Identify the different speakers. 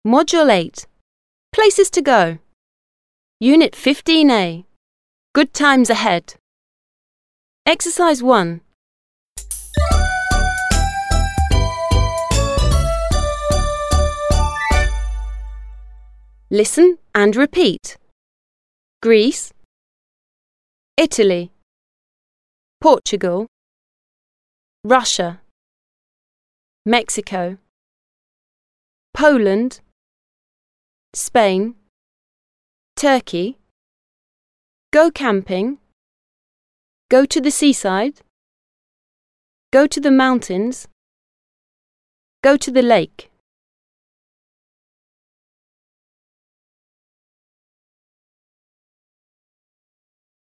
Speaker 1: Module 8. Places to go. Unit 15A. Good times ahead. Exercise 1. Listen and repeat. Greece, Italy, Portugal, Russia, Mexico, Poland, Spain, Turkey, go camping, go to the seaside, go to the mountains, go to the lake.